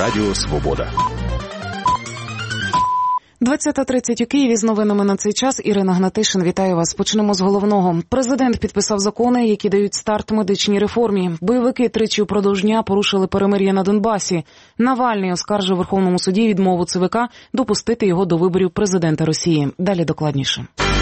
Радіо Свобода. 20:30 у Києві. З новинами на цей час Ірина Гнатишин. Вітаю вас. Почнемо з головного. Президент підписав закони, які дають старт медичній реформі. Бойовики тричі упродовж дня порушили перемир'я на Донбасі. Навальний оскаржив у Верховному суді відмову ЦВК допустити його до виборів президента Росії. Далі докладніше.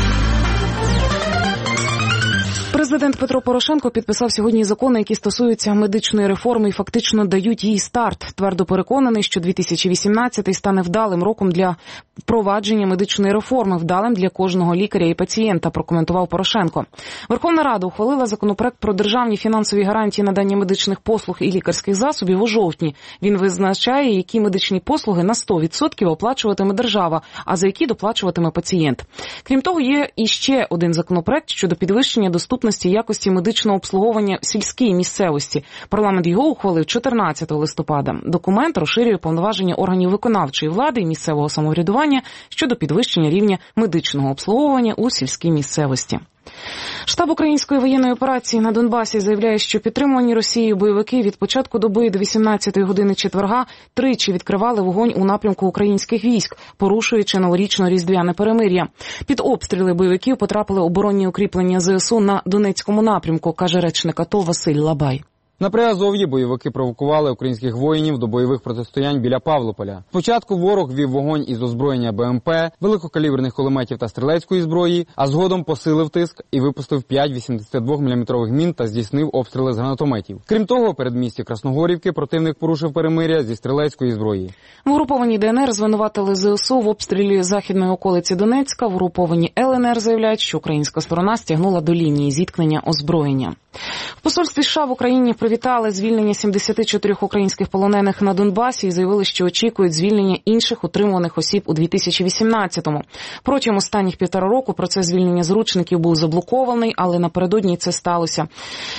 Президент Петро Порошенко підписав сьогодні закони, які стосуються медичної реформи і фактично дають їй старт. Твердо переконаний, що 2018 стане вдалим роком для впровадження медичної реформи, вдалим для кожного лікаря і пацієнта, прокоментував Порошенко. Верховна Рада ухвалила законопроект про державні фінансові гарантії надання медичних послуг і лікарських засобів у жовтні. Він визначає, які медичні послуги на 100% оплачуватиме держава, а за які доплачуватиме пацієнт. Крім того, є іще один законопроект щодо підвищення доступності якості медичного обслуговування в сільській місцевості. Парламент його ухвалив 14 листопада. Документ розширює повноваження органів виконавчої влади і місцевого самоврядування щодо підвищення рівня медичного обслуговування у сільській місцевості. Штаб української воєнної операції на Донбасі заявляє, що підтримувані Росією бойовики від початку доби до 18-ї години четверга тричі відкривали вогонь у напрямку українських військ, порушуючи новорічно-різдвяне перемир'я. Під обстріли бойовиків потрапили оборонні укріплення ЗСУ на Донецькому напрямку, каже речник АТО Василь Лабай. На Приазов'ї бойовики провокували українських воїнів до бойових протистоянь біля Павлополя. Спочатку ворог вів вогонь із озброєння БМП, великокаліберних кулеметів та стрілецької зброї, а згодом посилив тиск і випустив 5 82-мм мін та здійснив обстріли з гранатометів. Крім того, у передмісті Красногорівки противник порушив перемир'я зі стрілецької зброї. В угрупованій ДНР звинуватили ЗСУ в обстрілі західної околиці Донецька. В угрупованій ЛНР заявляють, що українська сторона стягнула до лінії зіткнення озброєння. В посольстві США в Україні привітали звільнення 74 українських полонених на Донбасі і заявили, що очікують звільнення інших утримуваних осіб у 2018-му. Протягом останніх 1,5 року процес звільнення заручників був заблокований, але напередодні це сталося.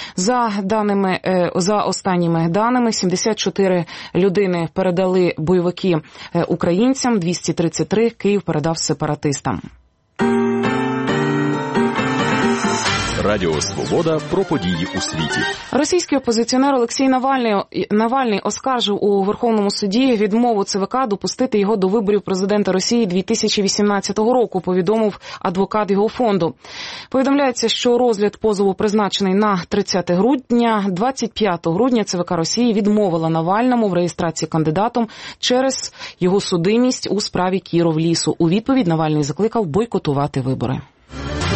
За останніми даними, 74 людини передали бойовики українцям, 233 Київ передав сепаратистам. Радіо Свобода про події у світі. Російський опозиціонер Олексій Навальний оскаржив у Верховному суді відмову ЦВК допустити його до виборів президента Росії 2018 року, повідомив адвокат його фонду. Повідомляється, що розгляд позову призначений на 30 грудня. 25 грудня ЦВК Росії відмовила Навальному в реєстрації кандидатом через його судимість у справі Кіров-Лісу. У відповідь Навальний закликав бойкотувати вибори.